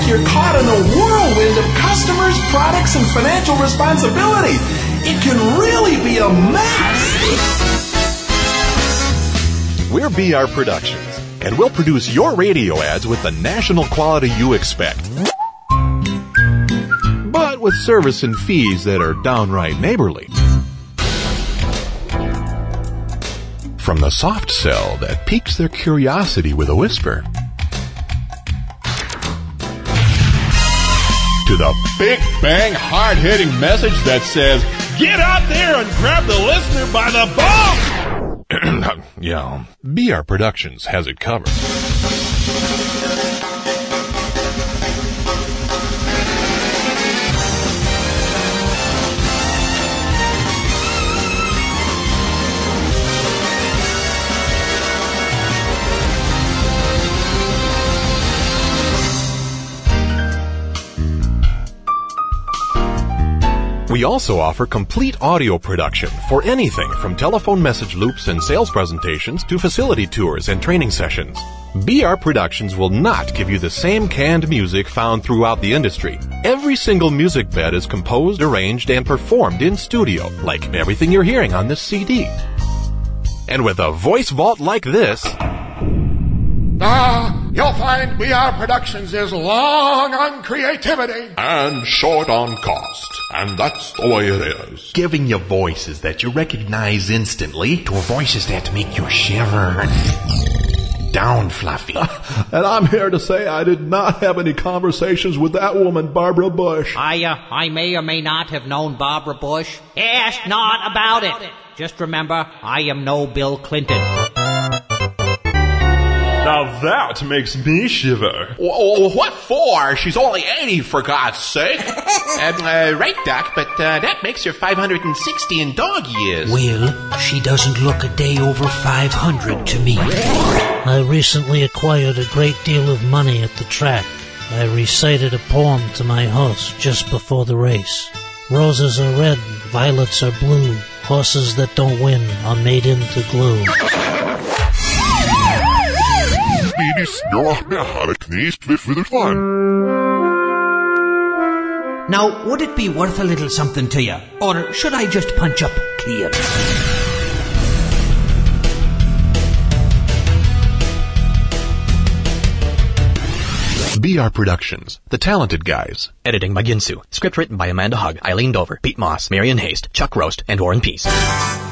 you're caught in a whirlwind of customers, products, and financial responsibility. It can really be a mess. We're BR Productions, and we'll produce your radio ads with the national quality you expect. But with service and fees that are downright neighborly. From the soft sell that piques their curiosity with a whisper, to the big bang hard-hitting message that says, get out there and grab the listener by the balls! Yeah, BR Productions has it covered. We also offer complete audio production for anything from telephone message loops and sales presentations to facility tours and training sessions. BR Productions will not give you the same canned music found throughout the industry. Every single music bed is composed, arranged, and performed in studio, like everything you're hearing on this CD. And with a voice vault like this, you'll find BR Productions is long on creativity and short on cost, and that's the way it is. Giving you voices that you recognize instantly to voices that make you shiver. Down, Fluffy. And I'm here to say I did not have any conversations with that woman, Barbara Bush. I may or may not have known Barbara Bush. Ask not about it. Just remember, I am no Bill Clinton. Now that makes me shiver. What for? She's only 80, for God's sake. Right, Doc, but that makes her 560 in dog years. Well, she doesn't look a day over 500 to me. I recently acquired a great deal of money at the track. I recited a poem to my horse just before the race. Roses are red, violets are blue. Horses that don't win are made into glue. Now, would it be worth a little something to you? Or should I just punch up clear? BR Productions, The Talented Guys. Editing by Ginsu. Script written by Amanda Hugg, Eileen Dover, Pete Moss, Marion Haste, Chuck Roast, and Warren Peace.